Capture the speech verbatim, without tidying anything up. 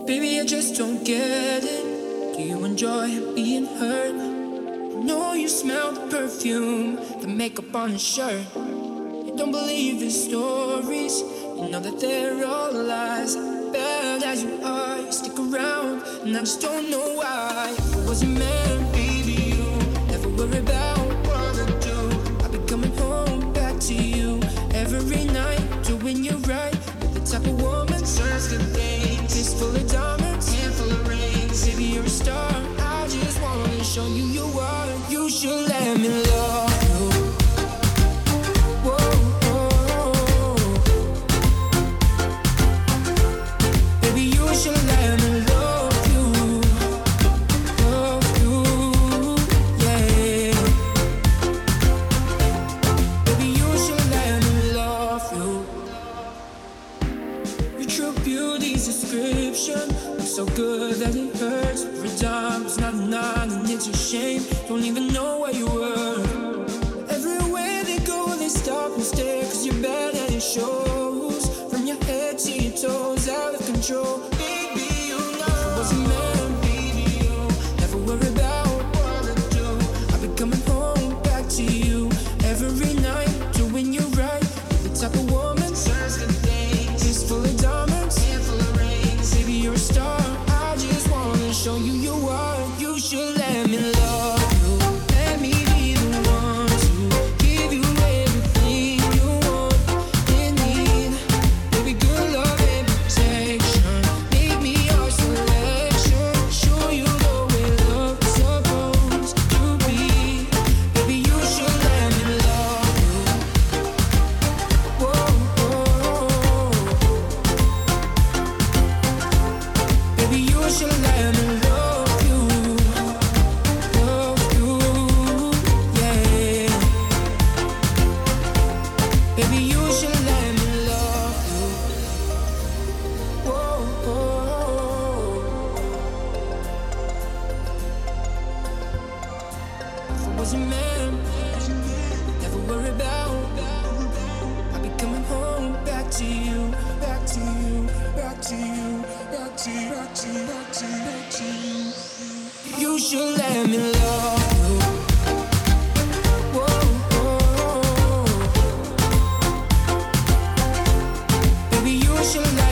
Baby, I just don't get it. Do you enjoy being hurt? I know you smell the perfume, the makeup on his shirt. You don't believe his stories, you know that they're all lies. Bad as you are, you stick around, and I just don't know why. If I was a man, baby, you never worry about what I do. I'll be coming home back to you every night, doing you right. You're the type of woman serves good things. It's full of diamonds, handful of rings. Baby, you're a star. I just wanna show you you are. You should let me love you. Whoa. So good that it hurts. Every time it's not enough and it's a shame. Don't even know where you were. Everywhere they go they stop and stare, cause you're bad and it shows. From your head to your toes, out of control. Baby, you know if I was a man, baby, you never worry about what I do. I'll be coming home back to you every night, doing you right. You're the type of woman serves good things. It's full of diamonds, handful of rings. Baby, you're a star. Show you you are. You should let me love you. Let me be the one to give you everything you want and need. Baby, good love and protection. Make me your selection. Show you the way love's supposed to be. Baby, you should let me love you. Whoa, whoa. Baby, you should let me. Was a man, never worry about. I'll be coming home back to you, back to you, back to you, back to you, back to you, back to you, back to you. You should let me love you. Whoa, whoa. Baby, you should let